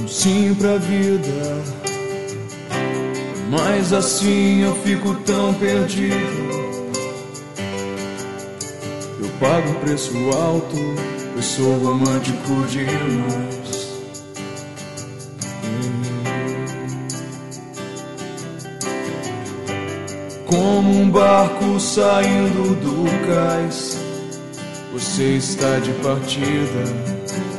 um sim pra vida, mas assim eu fico tão perdido. Eu pago um preço alto, eu sou romântico demais. Como um barco saindo do cais, você está de partida.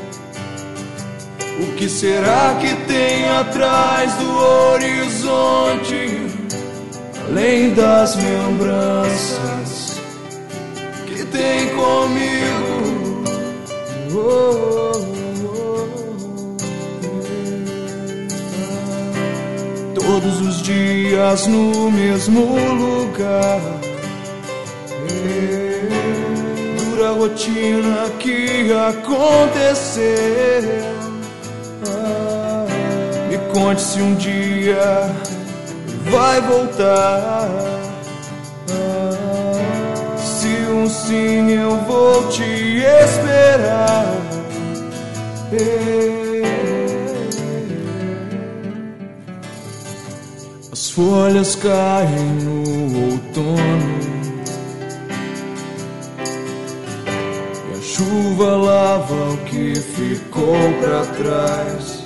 O que será que tem atrás do horizonte, além das lembranças que tem comigo? Todos os dias no mesmo lugar, dura rotina que aconteceu. Me conte se um dia vai voltar. Se um sim eu vou te esperar. As folhas caem no outono e a chuva lava o que ficou pra trás.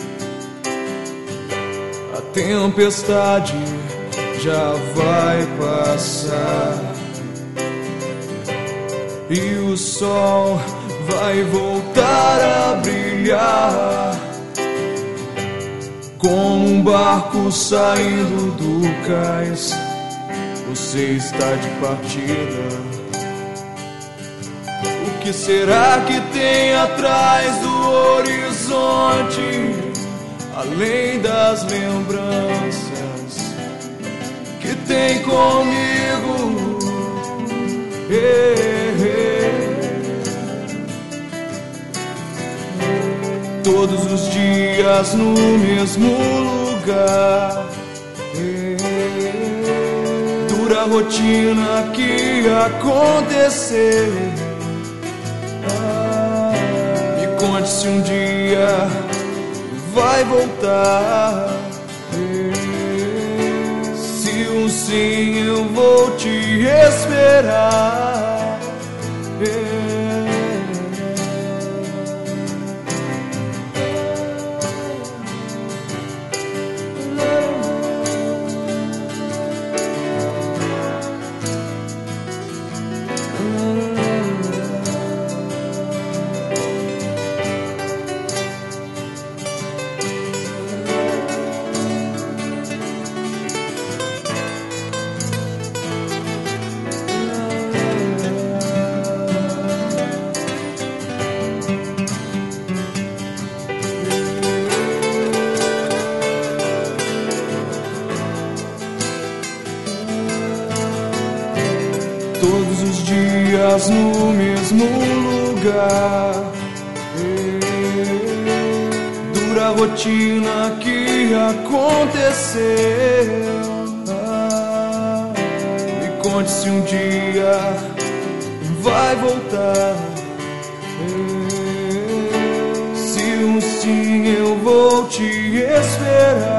A tempestade já vai passar e o sol vai voltar a brilhar. Como um barco saindo do cais, você está de partida. O que será que tem atrás do horizonte, além das lembranças que tem comigo? Todos os dias no mesmo lugar, dura rotina que aconteceu. Me conte se um dia vai voltar. Se um sim eu vou te esperar. Todos os dias no mesmo lugar, dura rotina que aconteceu. Me conte se um dia vai voltar. Se um sim eu vou te esperar.